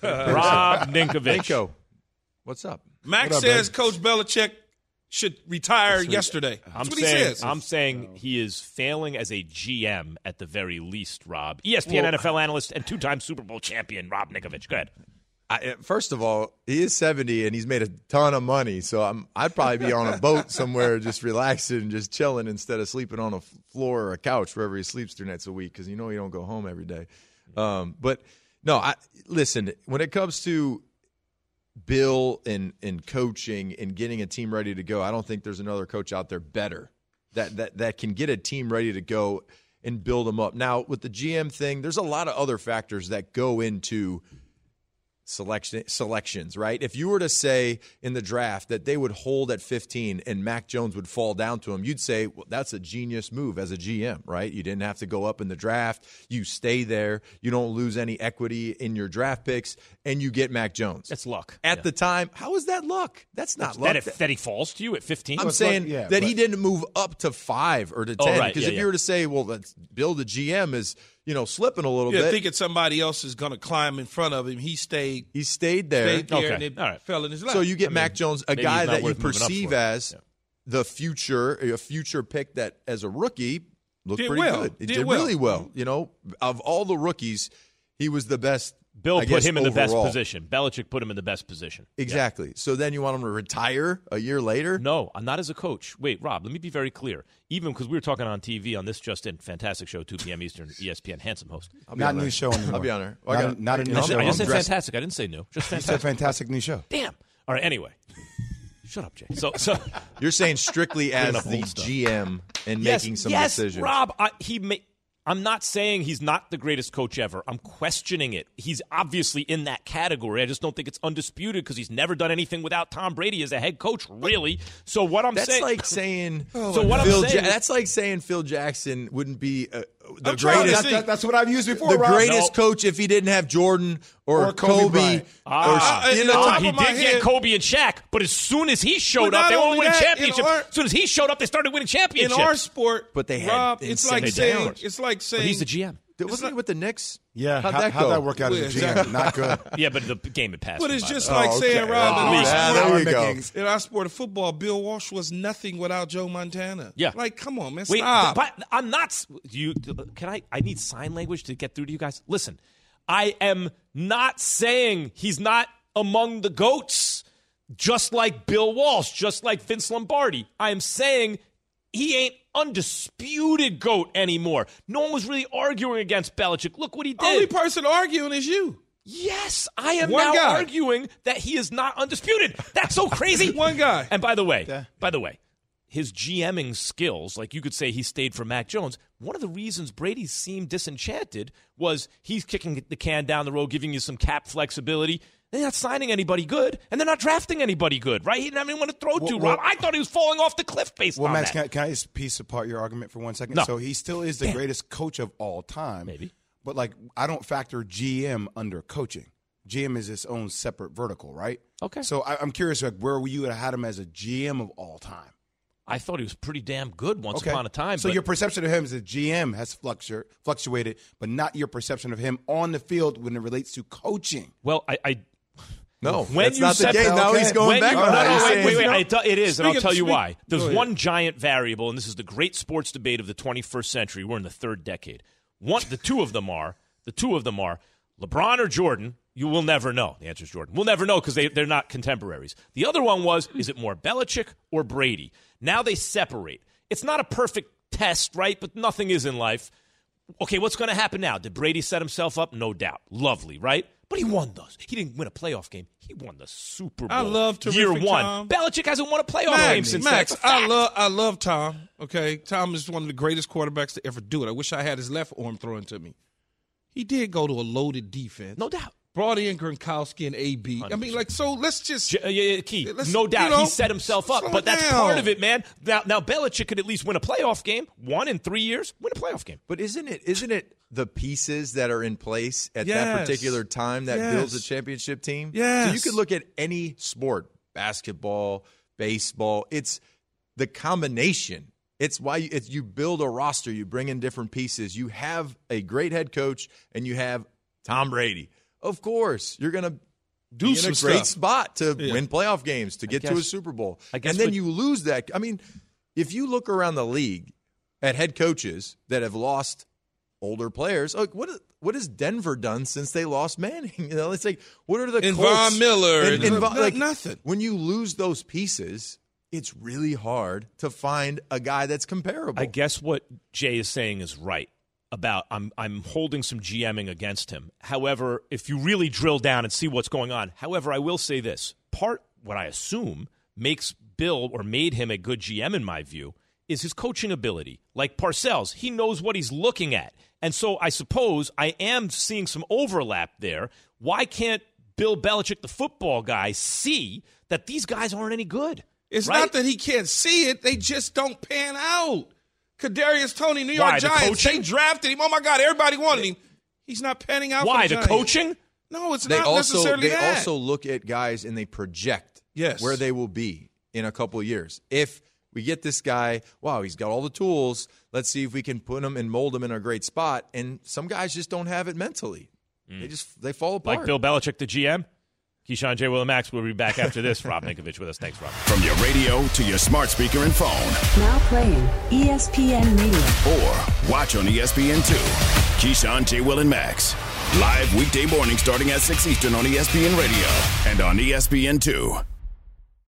Rob Ninkovich. Ninko, what's up? Max What up, says baby? Coach Belichick should retire yesterday. I'm That's what saying, he says. I'm saying he is failing as a G M at the very least, Rob. E S P N Well- N F L analyst and two-time Super Bowl champion, Rob Ninkovich. Go ahead. I, first of all, he is seventy and he's made a ton of money. So I'm, I'd probably be on a boat somewhere just relaxing and just chilling instead of sleeping on a floor or a couch wherever he sleeps three nights a week because you know he don't go home every day. Um, but, no, I listen, when it comes to Bill and, and coaching and getting a team ready to go, I don't think there's another coach out there better that, that, that can get a team ready to go and build them up. Now, with the G M thing, there's a lot of other factors that go into – Selection selections, right? If you were to say in the draft that they would hold at fifteen and Mac Jones would fall down to him, you'd say, well, that's a genius move as a G M, right? You didn't have to go up in the draft. You stay there. You don't lose any equity in your draft picks, and you get Mac Jones. That's luck. At Yeah. the time, how is that luck? That's not luck. That, if, that he falls to you at fifteen? I'm saying yeah, that but- he didn't move up to five or to Oh, ten. right. Because Yeah, if yeah. you were to say, well, let's Bill, the G M, is you know slipping a little yeah, bit. thinking somebody else is going to climb in front of him. He stayed, he stayed there. stayed there Okay. and it All right. fell in his lap. So you get I Mac mean, Jones, a maybe guy he's not that you worth moving up perceive for. as Yeah. the future, a future pick that as a rookie looked Did pretty well. good. He Did did, well. really well. You know, of all the rookies, he was the best. Bill I put guess, him in the best overall. position. Belichick put him in the best position. Exactly. So then you want him to retire a year later? No, I'm not as a coach. Wait, Rob, let me be very clear. Even because we were talking on T V on this Just In, fantastic show, two p.m. Eastern, E S P N, handsome host. I'll be Not on new there. show anymore. I'll be on there. Well, I Not, got- a, not a you new know, I, show. said, I just said I'm dressed- fantastic. I didn't say new. Just You said fantastic. fantastic new show. Damn. All right, anyway. Shut up, Jay. So, so You're saying strictly as up the old stuff. G M and yes, making some yes, decisions. Rob, I, he ma- I'm not saying he's not the greatest coach ever. I'm questioning it. He's obviously in that category. I just don't think it's undisputed because he's never done anything without Tom Brady as a head coach, really. So what I'm That's saying, like saying. so what Phil I'm saying, Ja- that's like saying Phil Jackson wouldn't be uh, the I'm trying to greatest. think. That, that's what I've used before. the Rob. greatest No. coach if he didn't have Jordan or, Or Kobe Kobe. Bryant. Ah, or, you in know, the ah, top he of my did head- get Kobe and Shaq, but as soon as he showed But up, not they were only winning that, in championships. our- As soon as he showed up, they started winning in championships. our sport, But they had Rob, it's like insane saying talent. it's like saying But he's the G M. wasn't he with the Knicks? Yeah, How'd how, that how'd go? that work out Yeah, as a G M? exactly. Not good. Yeah, but the game had passed. But him it's by just the- like Oh, saying, okay. Rob, Oh, in, our yeah, sport, there Now you we're go. making- in our sport of football, Bill Walsh was nothing without Joe Montana. Yeah. Like, come on, man, Wait, stop. but I'm not. s- You can I? I need sign language to get through to you guys. Listen, I am not saying he's not among the GOATs, just like Bill Walsh, just like Vince Lombardi. I am saying he ain't undisputed GOAT anymore. No one was really arguing against Belichick. Look what he did. Only person arguing is you. Yes, I am One now guy. arguing that he is not undisputed. That's so crazy. One guy. And by the way, by the way, his GMing skills, like you could say he stayed for Mac Jones, one of the reasons Brady seemed disenchanted was he's kicking the can down the road, giving you some cap flexibility. They're not signing anybody good, and they're not drafting anybody good, right? He didn't have anyone to throw to, well- Rob. I thought he was falling off the cliff based Well, on Max, that. can I, can I just piece apart your argument for one second? No. So he still is the Damn. greatest coach of all time. Maybe. But, like, I don't factor G M under coaching. G M is its own separate vertical, right? Okay. So I, I'm curious, like, where you would have had him as a G M of all time? I thought he was pretty damn good once Okay. upon a time. So but your perception of him as a G M has fluctu- fluctuated, but not your perception of him on the field when it relates to coaching. Well, I... I No, when that's you not the separate- case. Now he's going when back you, on no, that. no, He's wait, saying- wait, wait. It, it is, and I'll Speaking- tell you speak- why. There's go ahead. one giant variable, and this is the great sports debate of the twenty-first century. We're in the third decade. One, the two of them are, the two of them are LeBron or Jordan. You will never know. The answer is Jordan. We'll never know because they, they're not contemporaries. The other one was, is it more Belichick or Brady? Now they separate. It's not a perfect test, right? But nothing is in life. okay, what's going to happen now? Did Brady set himself up? No doubt. Lovely, right? But he won those. He didn't win a playoff game. He won the Super Bowl. I love terrific year one. Tom. Belichick hasn't won a playoff Max, game since Max, that's I love I love Tom. Okay, Tom is one of the greatest quarterbacks to ever do it. I wish I had his left arm thrown to me. He did go to a loaded defense. No doubt. Brought in Gronkowski and A B. I mean, like, so let's just. J- yeah, yeah, Key. No doubt you know, he set himself up, but that's down. part of it, man. Now, now Belichick could at least win a playoff game. One in three years, win a playoff game. But isn't it isn't it the pieces that are in place at Yes. that particular time that Yes. builds a championship team? Yes. So you could look at any sport, basketball, baseball. It's the combination. It's why you, it's, you build a roster. You bring in different pieces. You have a great head coach, and you have Tom Brady. Of course, you're going to Do be in some a great stuff. spot to Yeah. win playoff games, to get to a guess- Super Bowl. I guess and then what- you lose that. I mean, if you look around the league at head coaches that have lost older players, like what what has Denver done since they lost Manning? You know, it's like, what are the And Colts? Von Miller And, and- and Von- no- like, nothing. When you lose those pieces, it's really hard to find a guy that's comparable. I guess what Jay is saying is right about I'm I'm holding some GMing against him. However, if you really drill down and see what's going on, however, I will say this. Part what I assume makes Bill or made him a good G M in my view is his coaching ability. Like Parcells, he knows what he's looking at. And so I suppose I am seeing some overlap there. Why can't Bill Belichick, the football guy, see that these guys aren't any good? It's right? not that he can't see it. They just don't pan out. Kadarius Toney, New York Why, the Giants, coaching? they drafted him. Oh, my God, everybody wanted him. He's not panning out Why, for the the Giants. coaching? No, it's they not also necessarily they that. also look at guys and they project Yes. where they will be in a couple of years. If we get this guy, wow, he's got all the tools. Let's see if we can put him and mold him in a great spot. And some guys just don't have it mentally. They just they fall apart. Like Bill Belichick, the G M? Keyshawn, J. Will, and Max will be back after this. Rob Ninkovich with us. Thanks, Rob. From your radio to your smart speaker and phone. Now playing E S P N Radio. Or watch on E S P N two. Keyshawn, J. Will, and Max. Live weekday morning starting at six Eastern on E S P N Radio and on E S P N two.